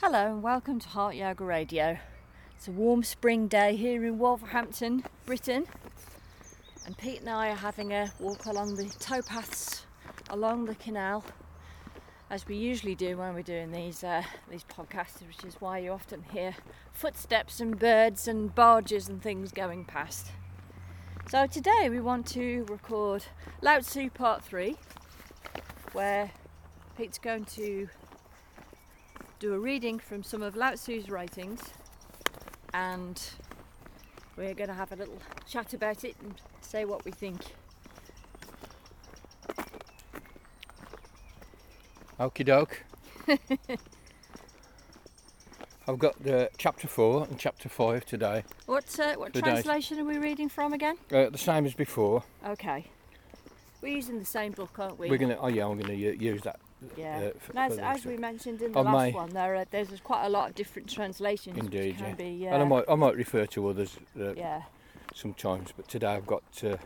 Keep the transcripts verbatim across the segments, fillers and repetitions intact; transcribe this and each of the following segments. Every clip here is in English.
Hello and welcome to Heart Yoga Radio. It's a warm spring day here in Wolverhampton, Britain, and Pete and I are having a walk along the towpaths along the canal, as we usually do when we're doing these uh, these podcasts, which is why you often hear footsteps and birds and barges and things going past. So today we want to record Lao Tzu Part three, where Pete's going to do a reading from some of Lao Tzu's writings, and we're going to have a little chat about it and say what we think. Okie doke. I've got the chapter four and chapter five today. What uh, what The translation are we reading from again? Uh, the same as before. Okay. We're using the same book, aren't we? We're gonna. Oh yeah, I'm gonna u- use that. Yeah. Uh, f- And as, for the as next we one. mentioned in the I last may- one, there are, there's quite a lot of different translations. Indeed, which can yeah. Be, And I uh, might, I might refer to others uh, yeah. sometimes, but today I've got uh, uh,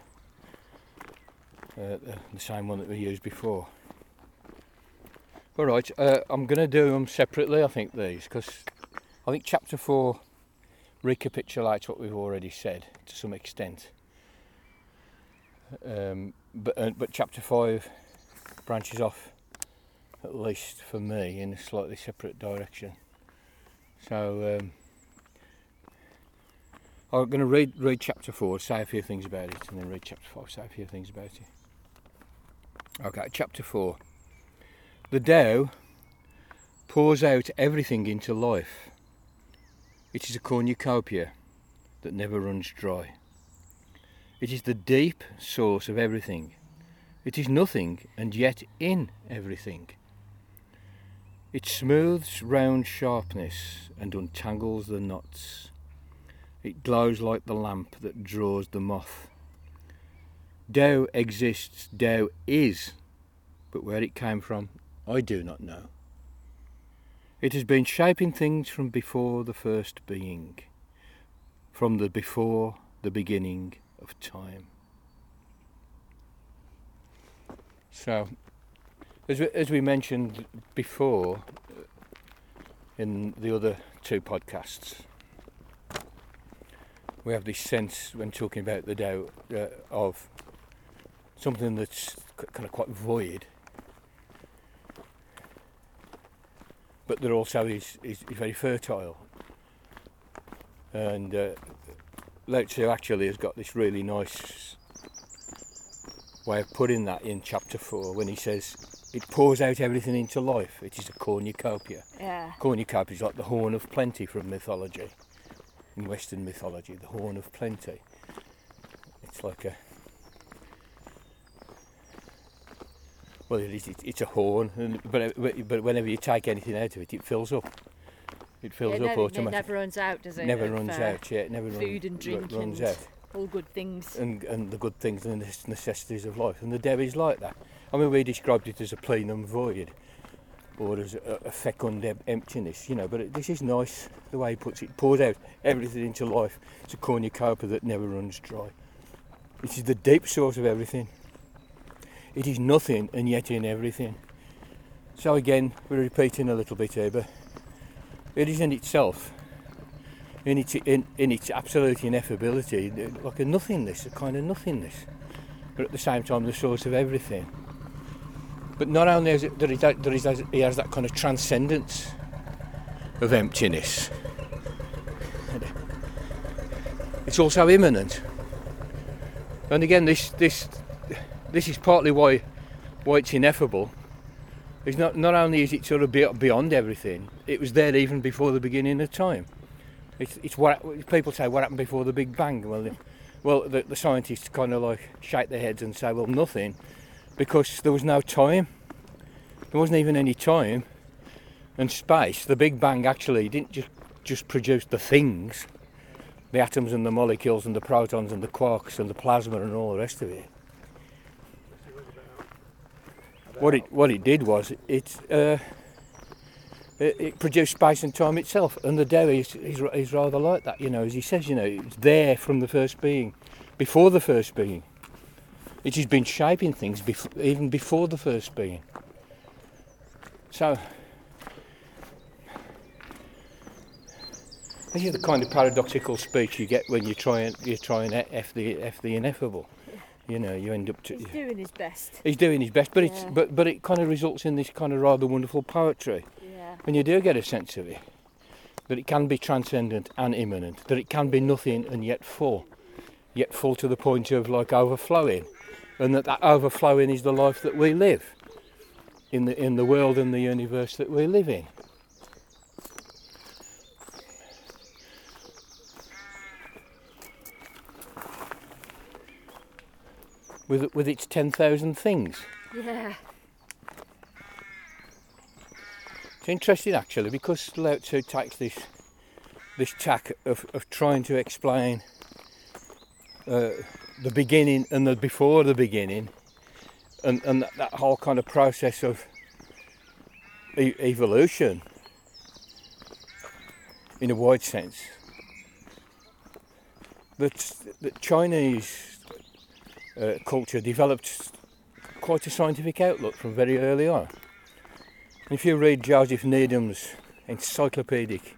the, the same one that we used before. All right, uh, I'm gonna do them separately. I think these because I think chapter four recapitulates what we've already said to some extent. Um, but uh, but chapter five branches off, at least for me, in a slightly separate direction. So um, I'm going to read read chapter four, say a few things about it, and then read chapter five, say a few things about it. Okay, chapter four. The Tao pours out everything into life. It is a cornucopia that never runs dry. It is the deep source of everything. It is nothing and yet in everything. It smooths round sharpness and untangles the knots. It glows like the lamp that draws the moth. Tao exists, Tao is, but where it came from, I do not know. It has been shaping things from before the first being, from the before the beginning of time. So, as we, as we mentioned before in the other two podcasts, we have this sense when talking about the Tao uh, of something that's kind of quite void, but that also is, is, is very fertile. And uh, Lao Tzu actually has got this really nice way of putting that in chapter four when he says it pours out everything into life. It is a cornucopia. Yeah. Cornucopia is like the horn of plenty from mythology, in Western mythology, the horn of plenty. It's like a, well, it is, it's a horn, and, but but whenever you take anything out of it, it fills up. It fills Yeah, up never, it automatically. never runs out, does it? Never of, runs uh, out. Yeah, it never Food run, and drink ru- runs and out. all good things. And and the good things and the necessities of life. And the Tao is like that. I mean, we described it as a plenum void, or as a, a fecund em- emptiness, you know. But it, this is nice the way he puts it. It pours out everything into life. It's a cornucopia that never runs dry. It is the deep source of everything. It is nothing and yet in everything. So again, we're repeating a little bit here, but it is in itself, in its in, in its absolute ineffability, like a nothingness, a kind of nothingness, but at the same time the source of everything. But not only is it that he, that he, has, he has that kind of transcendence of emptiness, it's also immanent. And again, this this this is partly why why it's ineffable. It's not not only is it sort of beyond everything, it was there even before the beginning of time. It's it's what people say, what happened before the Big Bang? Well, the, well, the, the scientists kind of like shake their heads and say, well, nothing, because there was no time. There wasn't even any time and space. The Big Bang actually didn't just just produce the things, the atoms and the molecules and the protons and the quarks and the plasma and all the rest of it. What it what it did was it, uh, it it produced space and time itself, and the Tao is, is is rather like that, you know. As he says, you know, it's there from the first being, before the first being. It has been shaping things bef- even before the first being. So This is the kind of paradoxical speech you get when you try and you try and f the f the ineffable. You know, you end up to. He's doing his best. He's doing his best, but Yeah. it's but but it kind of results in this kind of rather wonderful poetry. Yeah. When you do get a sense of it, that it can be transcendent and immanent, that it can be nothing and yet full, yet full to the point of like overflowing, and that that overflowing is the life that we live in the in the world and the universe that we live in. With with its ten thousand things. Yeah. It's interesting actually, because Lao Tzu takes this this tack of, of trying to explain uh, the beginning and the before the beginning, and, and that, that whole kind of process of e- evolution in a wide sense. That, that Chinese uh, culture developed quite a scientific outlook from very early on. If you read Joseph Needham's encyclopedic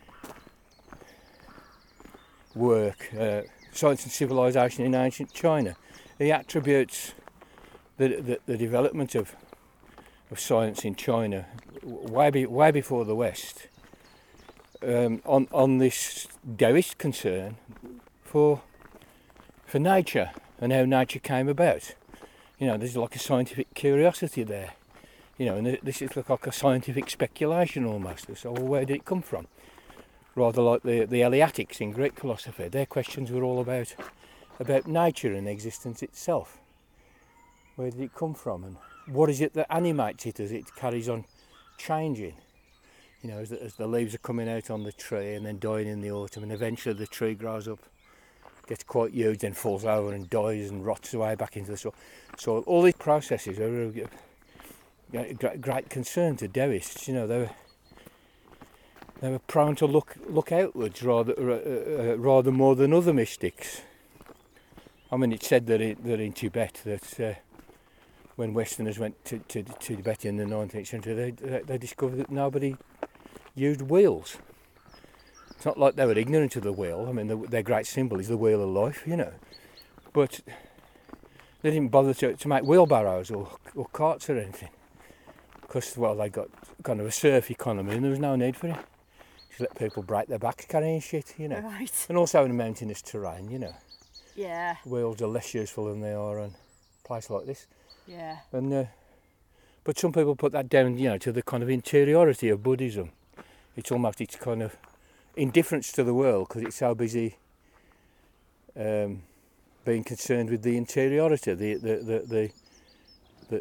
work, uh, Science and Civilization in Ancient China, he attributes the, the, the development of, of science in China way, be, way before the West um, on, on this Taoist concern for, for nature and how nature came about. You know, there's like a scientific curiosity there. You know, and this is like a scientific speculation almost. So, well, where did it come from? Rather like the, the Eleatics in Greek philosophy. Their questions were all about about nature and existence itself. Where did it come from, and what is it that animates it as it carries on changing? You know, as the, as the leaves are coming out on the tree and then dying in the autumn, and eventually the tree grows up, gets quite huge, then falls over and dies and rots away back into the soil. So all these processes are a great, great concern to Taoists. You know, they were they were prone to look look outwards rather uh, uh, rather more than other mystics. I mean, it's said that, it, that in Tibet that uh, when Westerners went to, to, to Tibet in the nineteenth century, they, they they discovered that nobody used wheels. It's not like they were ignorant of the wheel. I mean, the, their great symbol is the wheel of life, you know. But they didn't bother to, to make wheelbarrows or, or carts or anything. Because, well, they got kind of a surf economy and there was no need for it. Just let people break their backs carrying shit, you know. Right. And also in a mountainous terrain, you know. Yeah. Wheels are less useful than they are on a place like this. Yeah. And uh, but some people put that down, you know, to the kind of interiority of Buddhism. It's almost its kind of indifference to the world because it's so busy um, being concerned with the interiority, the the the the the,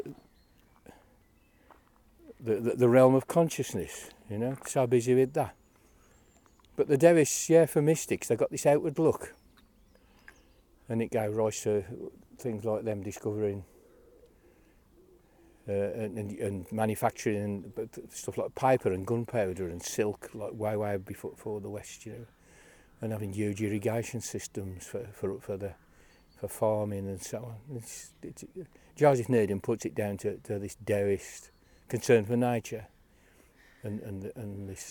the, the, the realm of consciousness. You know, so busy with that. But the Taoists, yeah, for mystics, they got this outward look, and it gave rise to things like them discovering uh, and, and, and manufacturing and stuff like paper and gunpowder and silk, like way way before, before the West, you know, and having huge irrigation systems for for, for the for farming and so on. It's, it's, Joseph Needham puts it down to, to this Taoist concern for nature, and and and this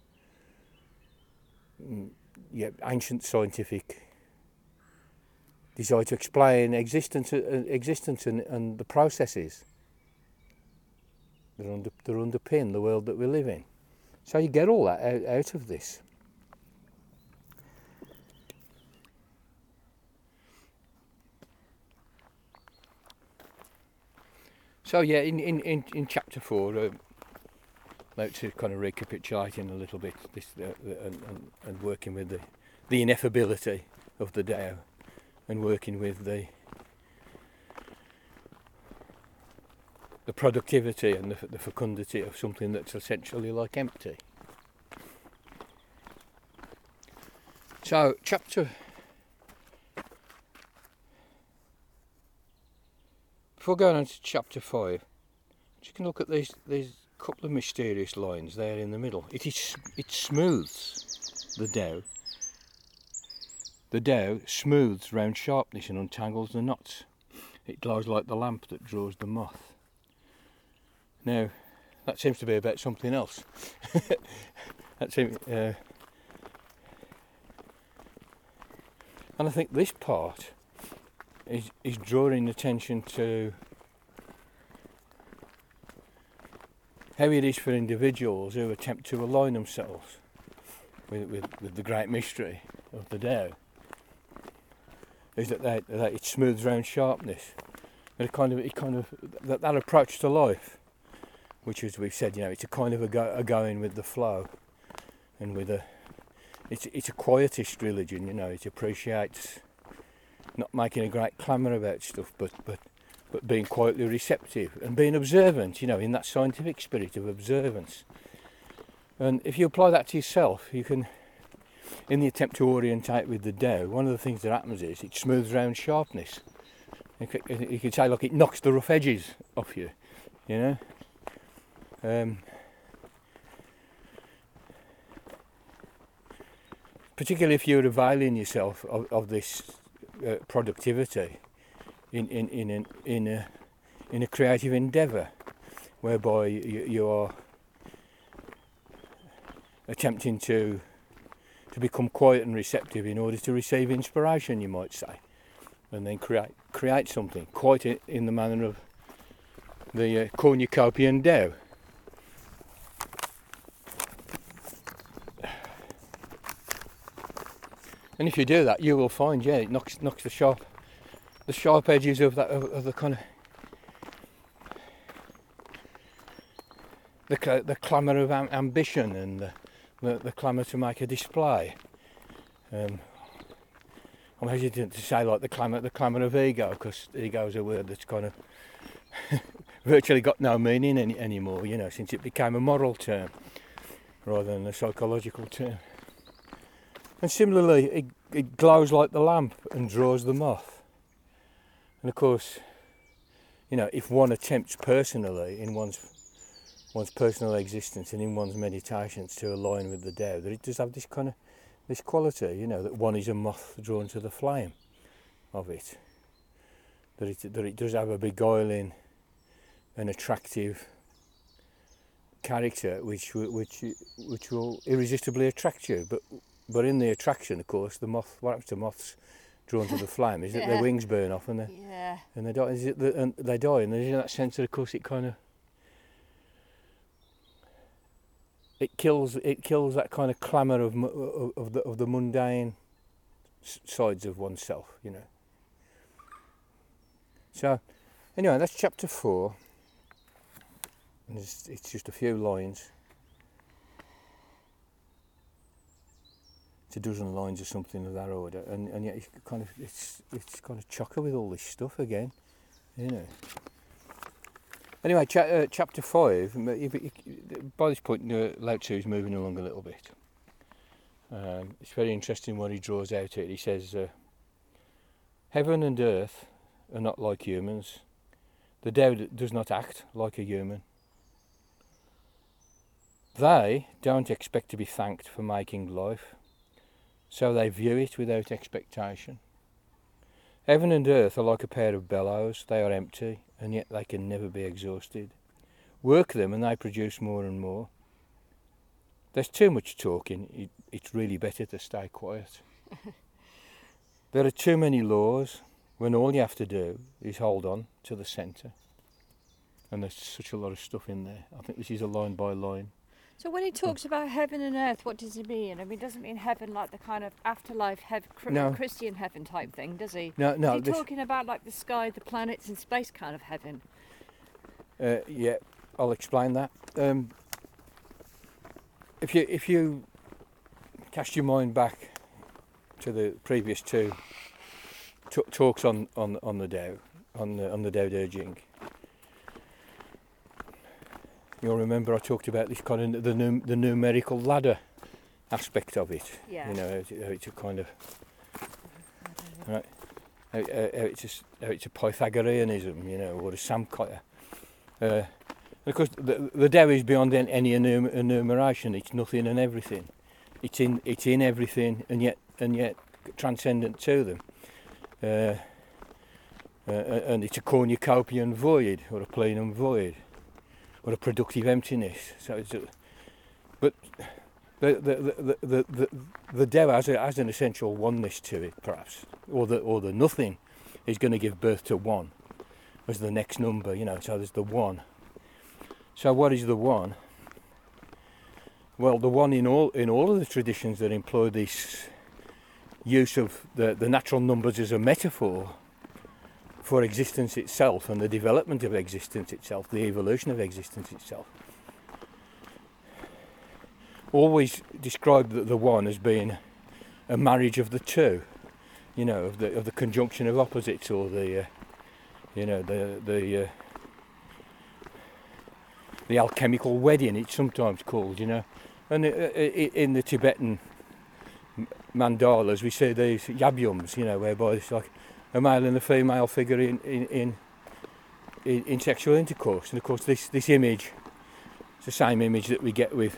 yeah ancient scientific desire to explain existence, uh, existence and, and the processes that, under, that underpin the world that we live in. So you get all that out, out of this. So yeah, in, in, in, in chapter four, uh, like to kind of recapitulating a little bit this uh, and, and, and working with the, the ineffability of the Tao, and working with the the productivity and the, the fecundity of something that's essentially like empty. So chapter before going on to chapter five, you can look at these these couple of mysterious lines there in the middle. It is it smooths the Tao. The Tao smooths round sharpness and untangles the knots. It glows like the lamp that draws the moth. Now, that seems to be about something else. that seems, uh, And I think this part is, is drawing attention to how it is for individuals who attempt to align themselves with, with, with the great mystery of the Tao, is that, they, that it smooths round sharpness. But it kind of, it kind of that, that approach to life, which, as we've said, you know, it's a kind of a, go, a going with the flow, and with a, it's it's a quietist religion, you know. It appreciates not making a great clamour about stuff, but but but being quietly receptive and being observant, you know, in that scientific spirit of observance. And if you apply that to yourself, you can, in the attempt to orientate with the Tao, one of the things that happens is it smooths round sharpness. You could say, like, it knocks the rough edges off you, you know. Um, particularly if you're availing yourself of, of this uh, productivity in in in an, in a in a creative endeavour, whereby you, you are attempting to to become quiet and receptive in order to receive inspiration, you might say, and then create create something quite in the manner of the uh, cornucopian Tao. And if you do that, you will find, yeah, it knocks knocks the sharp the sharp edges of that of, of the kind of the the clamour of am- ambition and the, the the clamour to make a display. Um, I'm hesitant to say like the clamour the clamour of ego, because ego is a word that's kind of virtually got no meaning any, anymore, you know, since it became a moral term rather than a psychological term. And similarly, it, it glows like the lamp and draws the moth. And of course, you know, if one attempts personally in one's one's personal existence and in one's meditations to align with the Tao, that it does have this kind of this quality, you know, that one is a moth drawn to the flame of it. That it that it does have a beguiling and attractive character, which which which will irresistibly attract you. But but in the attraction, of course, the moth. What happens to moths drawn to the flame is that yeah. their wings burn off and they yeah. and they die. Is it the, and they die, and there's in that sense that, of course, it kind of it kills it kills that kind of clamour of of, of the of the mundane sides of oneself, you know. So, anyway, that's chapter four. And it's, it's just a few lines. It's a dozen lines or something of that order, and and yet it's kind of it's it's kind of chocker with all this stuff again, you know. Anyway, cha- uh, chapter five. By this point, uh, Lao Tzu is moving along a little bit. Um, it's very interesting what he draws out here. He says, uh, "Heaven and earth are not like humans. The Tao does not act like a human. They don't expect to be thanked for making life, so they view it without expectation. Heaven and earth are like a pair of bellows. They are empty, and yet they can never be exhausted. Work them and they produce more and more. There's too much talking. It, it's really better to stay quiet. There are too many laws when all you have to do is hold on to the centre." And there's such a lot of stuff in there. I think this is a line by line. So when he talks about heaven and earth, what does he mean? I mean, doesn't mean heaven like the kind of afterlife, hev- cr- No. Christian heaven type thing, does he? No, no. Is he this, talking about like the sky, the planets and space kind of heaven? uh, yeah, I'll explain that. Um, if you if you cast your mind back to the previous two t- talks on, on on the Tao, on the on the Tao Te Ching, you'll remember I talked about this kind of the num- the numerical ladder aspect of it. Yeah. You know, how, it, how it's a kind of right, how, how, how it's a, how it's a Pythagoreanism, you know, or a Samkhya. Uh, of course, the, the Tao is beyond any enum- enumeration. It's nothing and everything. It's in it's in everything, and yet and yet transcendent to them. Uh, uh, and it's a cornucopian void, or a plenum void, or a productive emptiness. So, it's a, but the the the the, the, the Tao has, a, has an essential oneness to it, perhaps, or the or the nothing is going to give birth to one as the next number, you know. So there's the one. So what is the one? Well, the one in all in all of the traditions that employ this use of the, the natural numbers as a metaphor for existence itself and the development of existence itself, the evolution of existence itself, always describe the, the one as being a marriage of the two, you know, of the of the conjunction of opposites, or the, uh, you know, the the uh, the alchemical wedding. It's sometimes called, you know, and in the Tibetan mandalas we see these yabyums, you know, whereby it's like a male and a female figure in in in, in, in sexual intercourse, and of course this this image, it's the same image that we get with.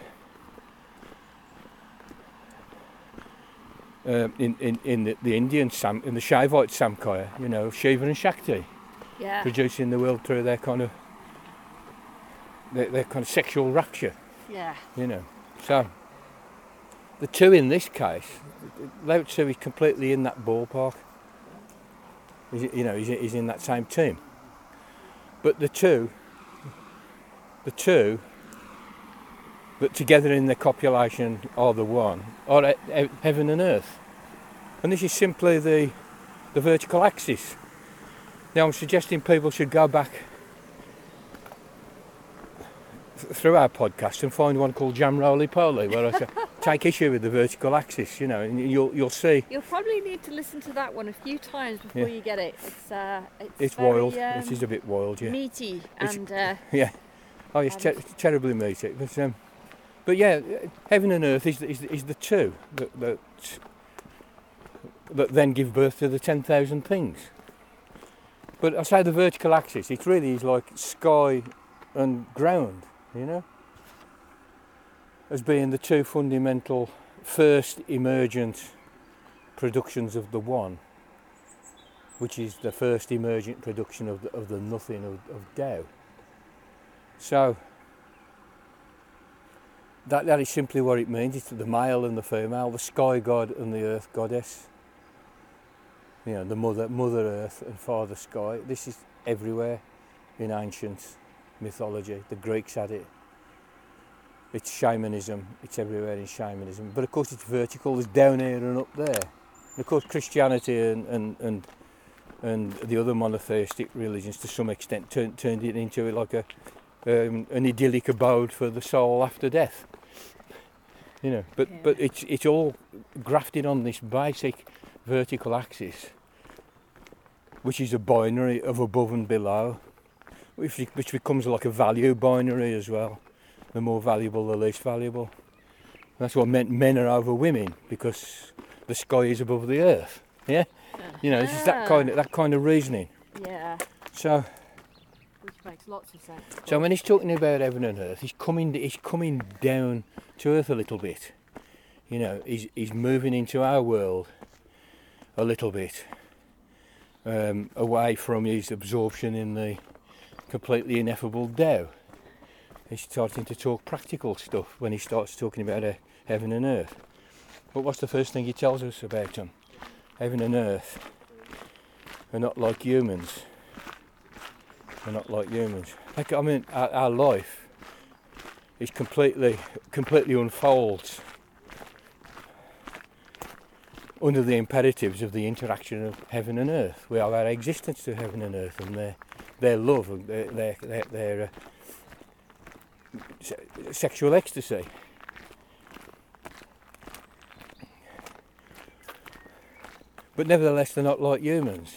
Um, in, in, in the, the Indian Sam, in the Shaivite Samkhya, you know, Shiva and Shakti, yeah, producing the world through their kind of their, their kind of sexual rapture, yeah, you know. So the two in this case, Lao Tzu is completely in that ballpark. He's, you know, he's, he's in that same team. But the two, the two that together in their copulation are the one, are heaven and earth. And this is simply the the vertical axis. Now I'm suggesting people should go back th- through our podcast and find one called Jam Roly Poly, where I take issue with the vertical axis, you know, and you'll you'll see. You'll probably need to listen to that one a few times before Yeah. you get it. It's uh, it's, It's very, wild. Um, it is a bit wild, yeah. meaty It's- and uh, Yeah. Oh, it's, ter- it's terribly meaty. But um, but yeah, heaven and earth is is, is the two that, that that then give birth to the ten thousand things. But I say the vertical axis, it really is like sky and ground, you know, as being the two fundamental first emergent productions of the one, which is the first emergent production of the, of the nothing of, of Tao. So that that is simply what it means. It's the male and the female, the sky god and the earth goddess. You know, the mother mother earth and father sky. This is everywhere in ancient mythology. The Greeks had it. It's shamanism. It's everywhere in shamanism. But of course it's vertical. There's down here and up there. And of course Christianity and and and, and the other monotheistic religions to some extent turned turned it into like a um, an idyllic abode for the soul after death. You know, but Yeah. but it's it's all grafted on this basic vertical axis, which is a binary of above and below, which which becomes like a value binary as well. The more valuable, the least valuable. That's what men men are over women, because the sky is above the earth. Yeah, you know, it's just that kind of that kind of reasoning. yeah, So. which makes lots of sense. So when he's talking about heaven and earth, he's coming he's coming down to earth a little bit. You know, he's he's moving into our world a little bit, um, away from his absorption in the completely ineffable Tao. He's starting to talk practical stuff when he starts talking about uh, heaven and earth. But what's the first thing he tells us about them? Heaven and earth are not like humans. They're not like humans. Like, I mean, our, our life is completely, completely unfolds under the imperatives of the interaction of heaven and earth. We owe our existence to heaven and earth, and their their love and their their their, their uh, se- sexual ecstasy. But nevertheless, they're not like humans.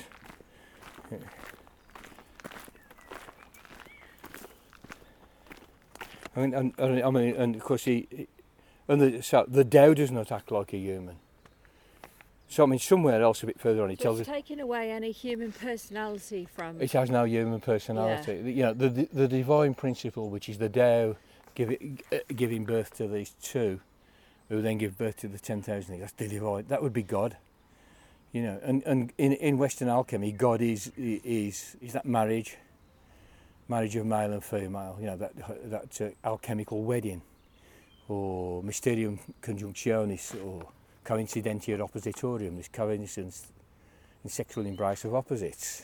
I mean, and, and, I mean, and of course, he, he and the, so the Tao does not act like a human. So I mean, somewhere else a bit further on, he So tells it's us taking away any human personality from. it has no human personality. You know, the, the the divine principle, which is the Tao, give it, uh, giving birth to these two, who then give birth to the ten thousand. That's the divine. That would be God. You know, and, and in in Western alchemy, God is is is that marriage. Marriage of male and female, you know, that that uh, alchemical wedding, or mysterium conjunctionis, or coincidentia oppositorium, this coincidence in sexual embrace of opposites.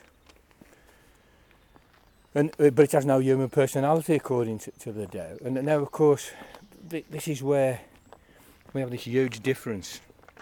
And, uh, but it has no human personality according to, to the Tao. And now, of course, th- this is where we have this huge difference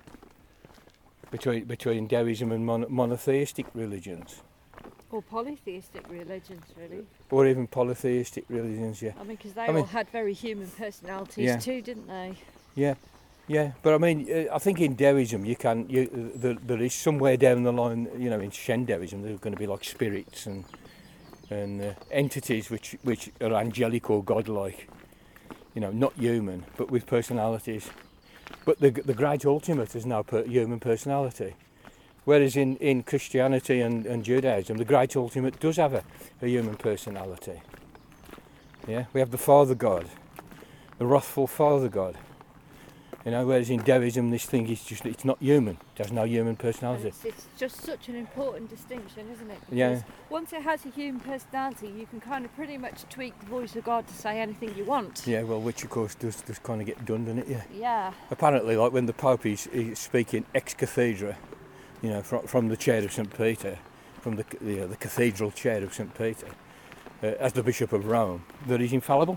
between between Taoism and mon- monotheistic religions. Or polytheistic religions, really. Or even polytheistic religions, yeah. I mean, because they I all mean, had very human personalities yeah. too, didn't they? Yeah, yeah. But I mean, uh, I think in Taoism, you can, you, uh, there, there is somewhere down the line, you know, in Shen Taoism, there are going to be like spirits and and uh, entities which which are angelic or godlike, you know, not human, but with personalities. But the the great ultimate has no per- human personality. Whereas in, in Christianity and, and Judaism, the great ultimate does have a, a human personality. Yeah, we have the Father God, the wrathful Father God. You know, whereas in Taoism, this thing is just, it's not human. It has no human personality. It's, it's just such an important distinction, isn't it? Because Yeah. once it has a human personality, you can kind of pretty much tweak the voice of God to say anything you want. Yeah, well, which of course does, does kind of get done, doesn't it? Yeah. Yeah. Apparently, like when the Pope is, is speaking ex cathedra, you know, from, from the chair of Saint Peter, from the you know, the cathedral chair of Saint Peter, uh, as the Bishop of Rome, that he's infallible.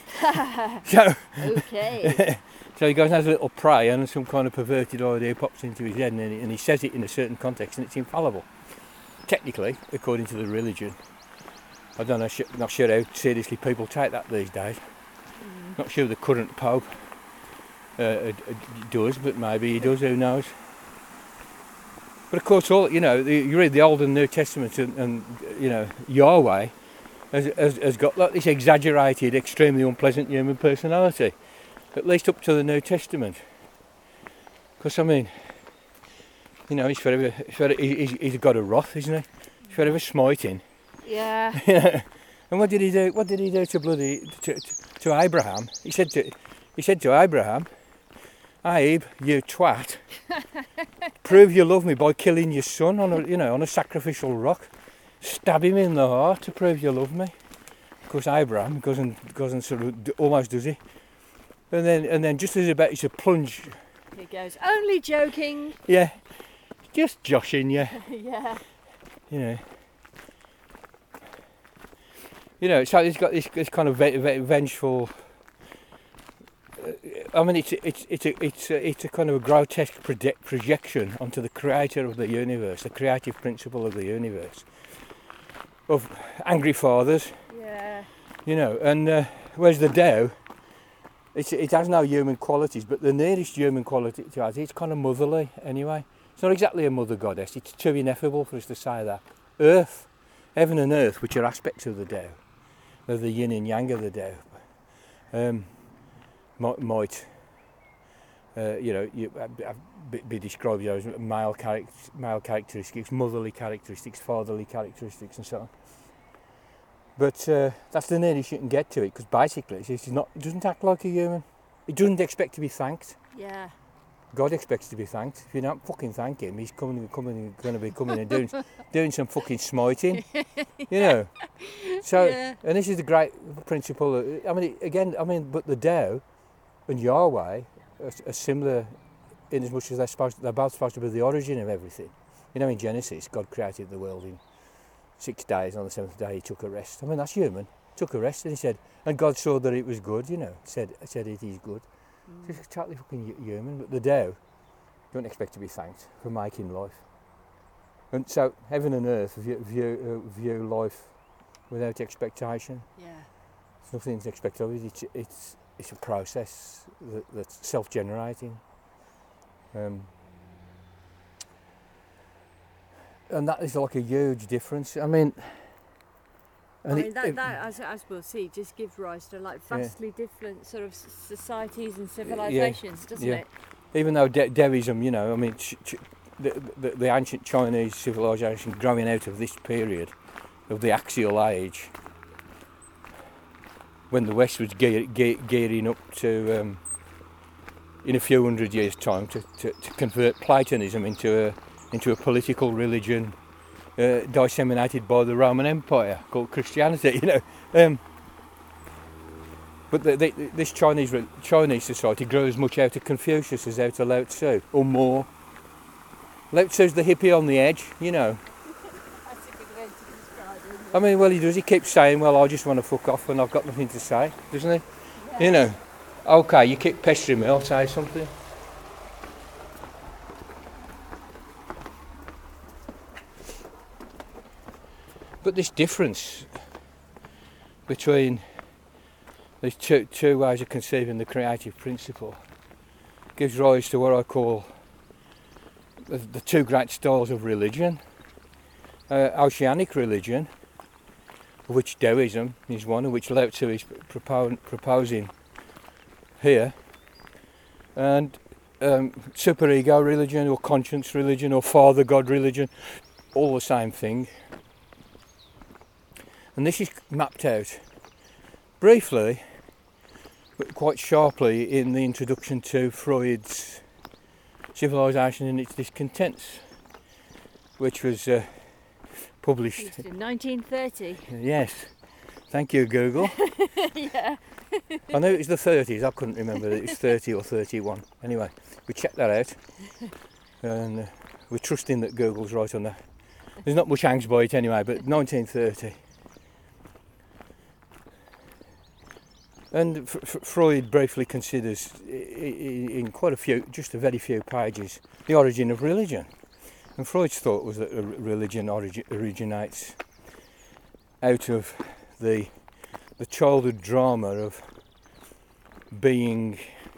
so, Okay. so he goes and has a little prayer, and some kind of perverted idea pops into his head, and he, and he says it in a certain context, and it's infallible. Technically, according to the religion. I don't know, not sure how seriously people take that these days. Mm. Not sure the current Pope uh, does, but maybe he does, who knows. But of course, all you know, you read the Old and New Testament, and, and you know, Yahweh has, has, has got like this exaggerated, extremely unpleasant human personality, at least up to the New Testament. Because I mean, you know, he's forever, he's, forever, he's, he's a god of wrath, isn't he? He's forever smiting. Yeah. And what did he do? What did he do to bloody to, to, to Abraham? He said to he said to Abraham, Abe, you twat, prove you love me by killing your son on a, you know, on a sacrificial rock. Stab him in the heart to prove you love me. Of course, Abraham goes and goes and sort of almost does it, and then and then just as he's about to plunge, He goes, only joking. yeah, just joshing you, Yeah. you know. You know, so he's got this, this kind of ve- ve- vengeful. I mean, it's it's it's a it's a, it's a kind of a grotesque proje- projection onto the creator of the universe, the creative principle of the universe, of angry fathers. Yeah. You know, and uh, whereas the Tao, it's it has no human qualities, but the nearest human quality to it, it's kind of motherly anyway. It's not exactly a mother goddess. It's too ineffable for us to say that. Earth, heaven and earth, which are aspects of the Tao, of the yin and yang of the Tao. Um, might, might uh, you know, you, uh, be, be described as male, charac- male characteristics, motherly characteristics, fatherly characteristics, and so on. But uh, that's the nearest you can get to it, because basically it's not, it doesn't act like a human. It doesn't expect to be thanked. Yeah. God expects to be thanked. If you don't fucking thank him, he's coming, coming, going to be coming and doing, doing some fucking smiting, you know. So, Yeah. and this is the great principle. Of, I mean, again, I mean, but the Tao and Yahweh are, are similar in as much as they're supposed. They're both supposed to be the origin of everything. You know, in Genesis, God created the world in six days. On the seventh day, He took a rest. I mean, that's human. Took a rest, and He said, and God saw that it was good. You know, said, said it is good. It's totally fucking human, but the Tao don't expect to be thanked for making life. And so heaven and earth view, view, uh, view life without expectation. Yeah. There's nothing to expect of it. It's it's it's a process that, that's self-generating. Um, and that is like a huge difference. I mean, I and mean, it- that, it- that as, as we'll see, just gives rise to like Yeah. vastly different sort of s- societies and civilizations, doesn't yeah. it? even though De- Taoism, you know, I mean, ch- ch- the, the, the ancient Chinese civilization growing out of this period of the axial age, when the West was gear, gear, gearing up to, um, in a few hundred years' time, to, to, to convert Platonism into a into a political religion uh, disseminated by the Roman Empire called Christianity. You know, um, But the, the, this Chinese Chinese society grows much out of Confucius as out of Lao Tzu, or more. Lao Tzu's the hippie on the edge, you know. That's a good way to describe it. I mean, well, he does. He keeps saying, well, I just want to fuck off and I've got nothing to say, doesn't he? Yeah. You know, okay, you keep pestering me, I'll say something. But this difference between these two, two ways of conceiving the creative principle gives rise to what I call the, the two great styles of religion. Uh, Oceanic religion, of which Taoism is one, of which Lao Tzu is propo- proposing here, and um, superego religion, or conscience religion, or father god religion, all the same thing. And this is mapped out briefly, but quite sharply, in the introduction to Freud's Civilization and Its Discontents, which was uh, published in nineteen thirty. Yes, thank you, Google. Yeah. I knew it was the thirties, I couldn't remember that it was thirty or thirty-one. Anyway, we checked that out, and uh, we're trusting that Google's right on that. There's not much hangs by it anyway, but nineteen thirty. And F- F- Freud briefly considers, in quite a few, just a very few pages, the origin of religion. And Freud's thought was that religion origi- originates out of the the childhood drama of being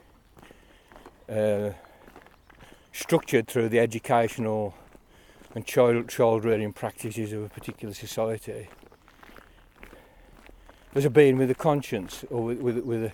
uh, structured through the educational and child child rearing practices of a particular society, as a being with a conscience, or with, with, with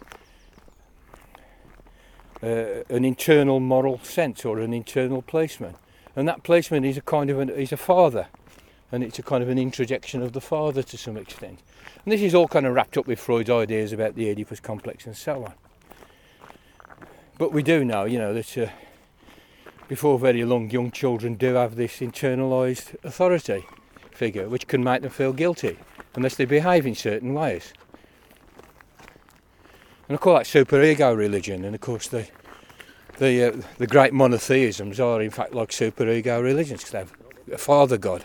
a, uh, an internal moral sense, or an internal placement. And that placement is a kind of an, is a father, and it's a kind of an introjection of the father to some extent. And this is all kind of wrapped up with Freud's ideas about the Oedipus complex and so on. But we do know, you know, that uh, before very long, young children do have this internalised authority figure, which can make them feel guilty unless they behave in certain ways. And I call that superego religion. And of course, the the uh, the great monotheisms are in fact like superego religions, because they have a father god.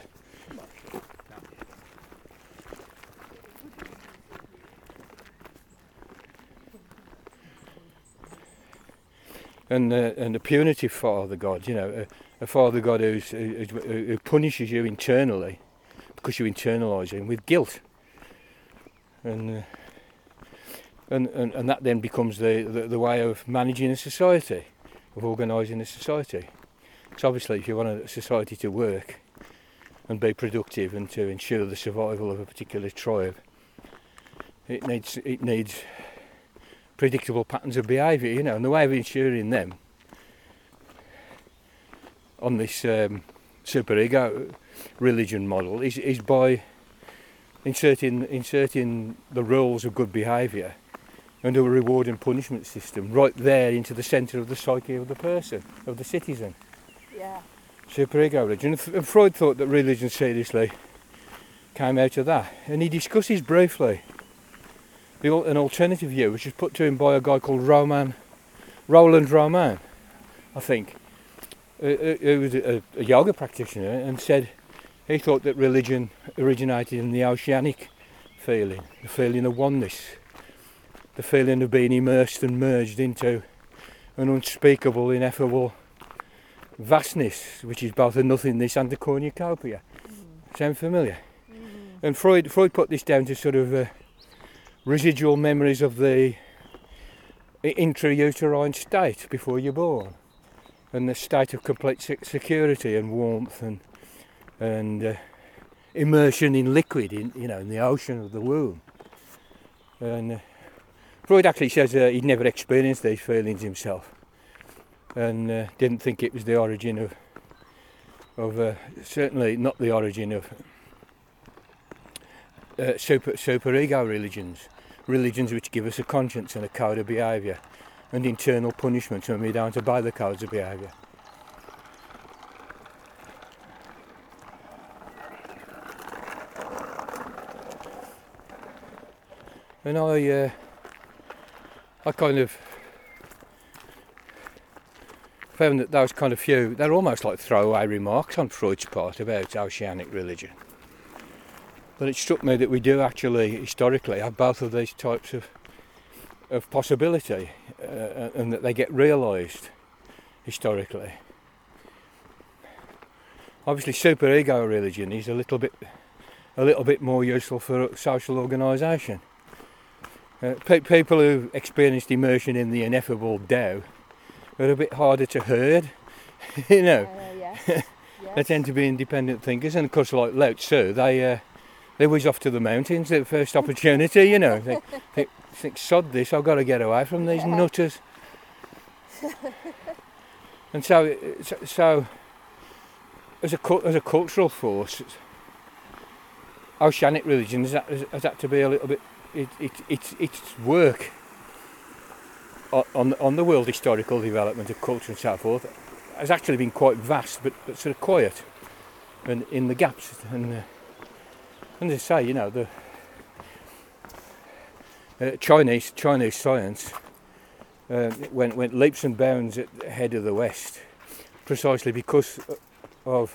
And uh, and a punitive father god, you know, a, a father god who's, who, who punishes you internally because you internalise him with guilt, and, uh, and and and that then becomes the, the the way of managing a society, of organising a society. So obviously, if you want a society to work and be productive and to ensure the survival of a particular tribe, it needs it needs predictable patterns of behaviour, you know, and the way of ensuring them on this um, superego religion model is, is by inserting inserting the rules of good behaviour and a reward and punishment system right there into the centre of the psyche of the person, of the citizen. Yeah. Superego religion. And Freud thought that religion seriously came out of that, and he discusses briefly the, an alternative view which was put to him by a guy called Roman, Roland Roman, I think, who was a, a yoga practitioner, and said he thought that religion originated in the oceanic feeling, the feeling of oneness, the feeling of being immersed and merged into an unspeakable, ineffable vastness, which is both a nothingness and a cornucopia. Mm. Sound familiar? Mm. And Freud Freud put this down to sort of uh, residual memories of the intrauterine state before you're born, and the state of complete security and warmth and and uh, immersion in liquid, in you know, in the ocean of the womb. And uh, Freud actually says uh, he'd never experienced these feelings himself, and uh, didn't think it was the origin of of uh, certainly not the origin of uh, super superego religions, religions which give us a conscience and a code of behaviour and internal punishments when we don't obey the codes of behaviour. And I, uh, I kind of found that those kind of few, they're almost like throwaway remarks on Freud's part about oceanic religion. But it struck me that we do actually, historically, have both of these types of of possibility, uh, and that they get realised historically. Obviously, superego religion is a little bit, a little bit more useful for social organisation. Uh, pe- people who've experienced immersion in the ineffable Tao are a bit harder to herd, you know. Uh, yes. Yes. They tend to be independent thinkers, and of course, like Lao Tzu, they uh, they whiz off to the mountains at the first opportunity, you know. They, they think, sod this, I've got to get away from these nutters. And so, so, so as a as a cultural force, oceanic religion has that, has that to be a little bit. It, it, it's its work on on the world historical development of culture and so forth has actually been quite vast, but, but sort of quiet, and in the gaps. And uh, and as I say, you know, the uh, Chinese Chinese science uh, went went leaps and bounds ahead of the West, precisely because of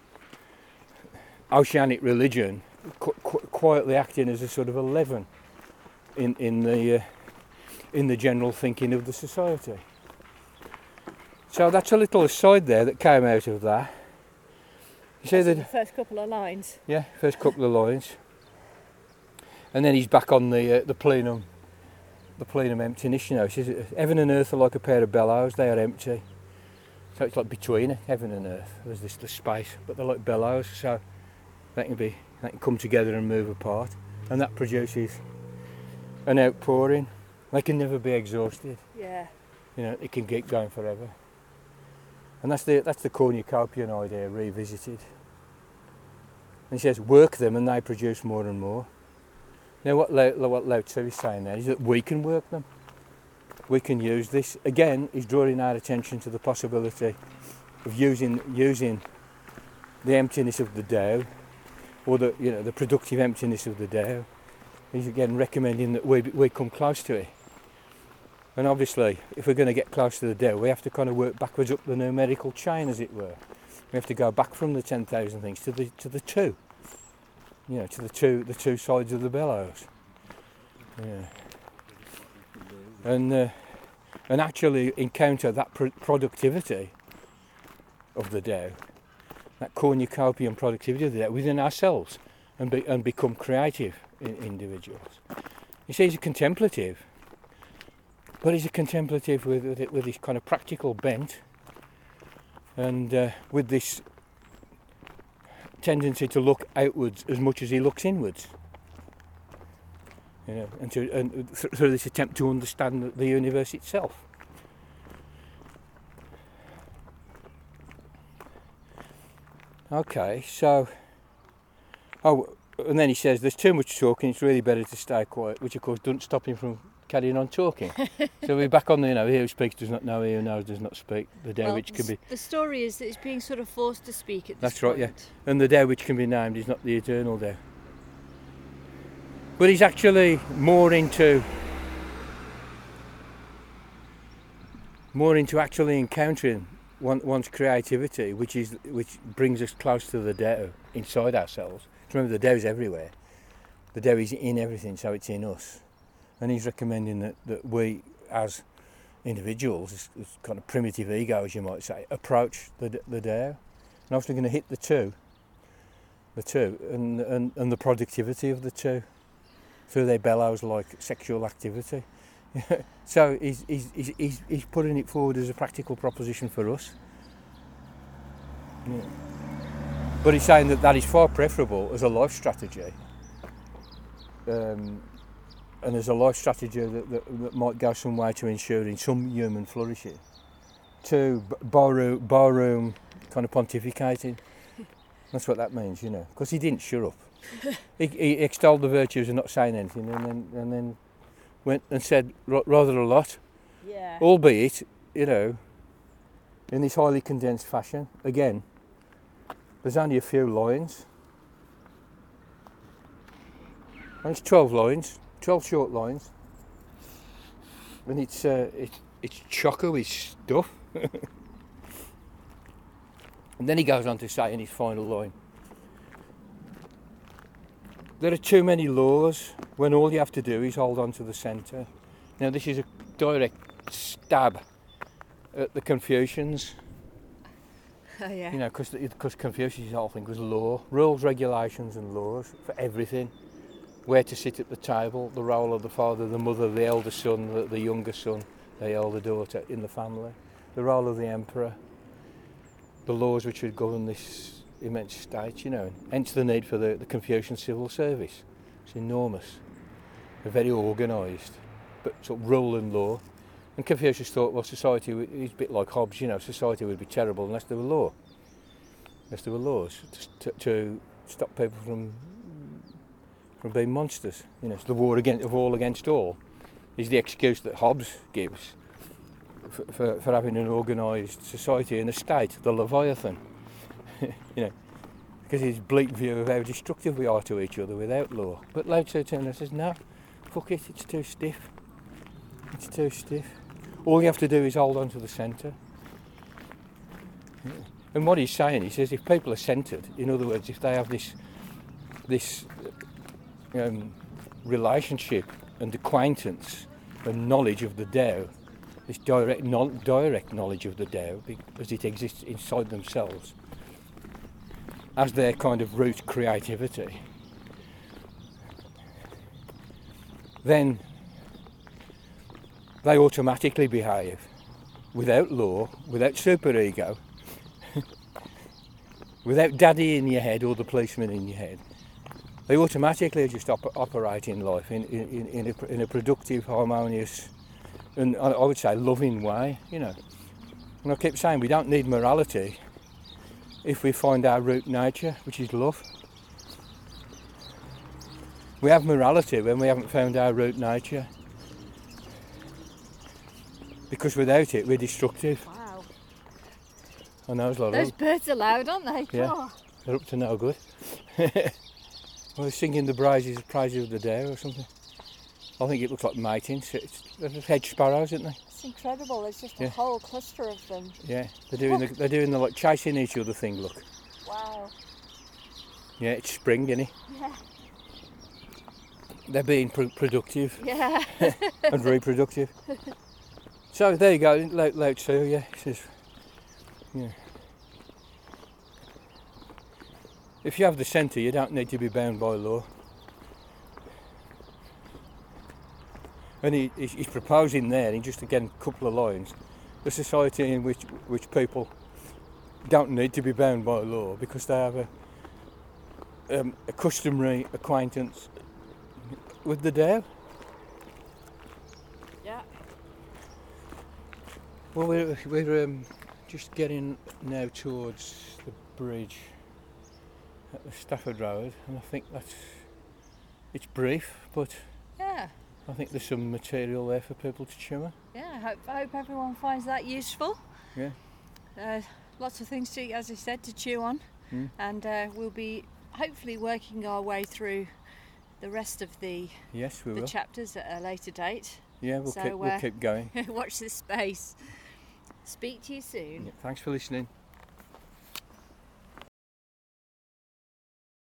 oceanic religion qu- qu- quietly acting as a sort of a leaven in in the uh, in the general thinking of the society. So that's a little aside there that came out of that. You see the that? First couple of lines. Yeah, first couple of lines, and then he's back on the uh, the plenum, the plenum emptiness. You know, he says, "Heaven and earth are like a pair of bellows; they are empty." So it's like between it, heaven and earth. There's this the space, but they're like bellows, so they can be they can come together and move apart, and that produces an outpouring. They can never be exhausted. Yeah. You know, it can keep going forever. And that's the that's the cornucopian idea revisited. And he says, work them and they produce more and more. Now what Lao, what Lao Tzu is saying there is that we can work them. We can use this. Again, he's drawing our attention to the possibility of using using the emptiness of the Tao, or the you know the productive emptiness of the Tao. He's again recommending that we we come close to it. And obviously, if we're going to get close to the Tao, we have to kind of work backwards up the numerical chain, as it were. We have to go back from the ten thousand things to the to the two. You know, to the two the two sides of the bellows. Yeah. And uh, and actually encounter that pr- productivity of the Tao, that cornucopian productivity of the Tao within ourselves, and be, and become creative in, individuals. You see, he's a contemplative. But he's a contemplative with with, it, with this kind of practical bent, and uh, with this tendency to look outwards as much as he looks inwards. You know, and, to, and th- through this attempt to understand the universe itself. Okay, so oh, and then he says there's too much talking. It's really better to stay quiet, which of course doesn't stop him from carrying on talking. So we're back on the, you know, he who speaks does not know, he who knows does not speak. The Tao well, which can be... The story is that it's being sort of forced to speak at this That's point. right, yeah. And the Tao which can be named is not the eternal Tao. But he's actually more into... more into actually encountering one, one's creativity, which is which brings us close to the Tao inside ourselves. Remember, the Tao is everywhere. The Tao is in everything, so it's in us. And he's recommending that, that we, as individuals, as, as kind of primitive ego, as you might say, approach the the Tao. And obviously going to hit the two, the two, and, and, and the productivity of the two through their bellows like sexual activity. So he's, he's, he's, he's putting it forward as a practical proposition for us. Yeah. But he's saying that that is far preferable as a life strategy. Um, and as a life strategy that, that, that might go some way to ensuring some human flourishing, to barroom, barroom kind of pontificating. That's what that means, you know, because he didn't shut up. he, he extolled the virtues of not saying anything, and then and then went and said r- rather a lot, yeah. albeit, you know, in this highly condensed fashion. Again, there's only a few lines, and it's twelve lines. twelve short lines, and it's uh, it's it's chocker with stuff. And then he goes on to say in his final line, there are too many laws when all you have to do is hold on to the centre. Now this is a direct stab at the Confucians. Oh yeah. You know, because Confucius' whole thing was law, rules, regulations and laws for everything. Where to sit at the table, the role of the father, the mother, the elder son, the, the younger son, the elder daughter in the family, the role of the emperor, the laws which would govern this immense state, you know. Hence the need for the, the Confucian civil service. It's enormous. They're very organised, but sort of rule and law. And Confucius thought, well, society is a bit like Hobbes, you know, society would be terrible unless there were law, unless there were laws to, to, to stop people from from being monsters. You know, so the war against, of all against all is the excuse that Hobbes gives for, for, for having an organised society and a state, the Leviathan. You know, because his bleak view of how destructive we are to each other without law. But Lao Tzu Turner says, no, fuck it, it's too stiff. It's too stiff. All you have to do is hold on to the centre. And what he's saying, he says, if people are centred, in other words, if they have this this um, relationship and acquaintance and knowledge of the Tao, this direct, no, direct knowledge of the Tao, as it exists inside themselves, as their kind of root creativity, then they automatically behave without law, without superego, without daddy in your head or the policeman in your head. They automatically just op- operate in life in, in, in, a, in a productive, harmonious, and I would say loving way, you know. And I keep saying we don't need morality if we find our root nature, which is love. We have morality when we haven't found our root nature. Because without it, we're destructive. Wow. I know, it's a lot Those of birds are loud, aren't they? Yeah. Oh. They're up to no good. Well, they're singing the praises, praises of the day or something. I think it looks like mating. It's, it's hedge sparrows, isn't they? It's incredible. There's just Yeah. a whole cluster of them. Yeah, they're doing the, they're doing the like chasing each other thing. Look. Wow. Yeah, it's spring, isn't it? Yeah. They're being pr- productive Yeah. and reproductive. So there you go, Lao, Lao Tzu, yeah, he says, yeah. If you have the centre, you don't need to be bound by law. And he, he's proposing there, in just again a couple of lines, a society in which which people don't need to be bound by law because they have a, um, a customary acquaintance with the Tao. Yeah. Well, we're, we're um, just getting now towards the bridge at the Stafford Road, and I think that's it's brief, but Yeah. I think there's some material there for people to chew on. Yeah. I hope, I hope everyone finds that useful. Yeah. Uh, lots of things to, as I said, to chew on, Mm. and uh, we'll be hopefully working our way through the rest of the Yes, we the will. chapters at a later date. Yeah, we'll So, keep we'll uh, keep going. Watch this space. Speak to you soon. Yeah, thanks for listening.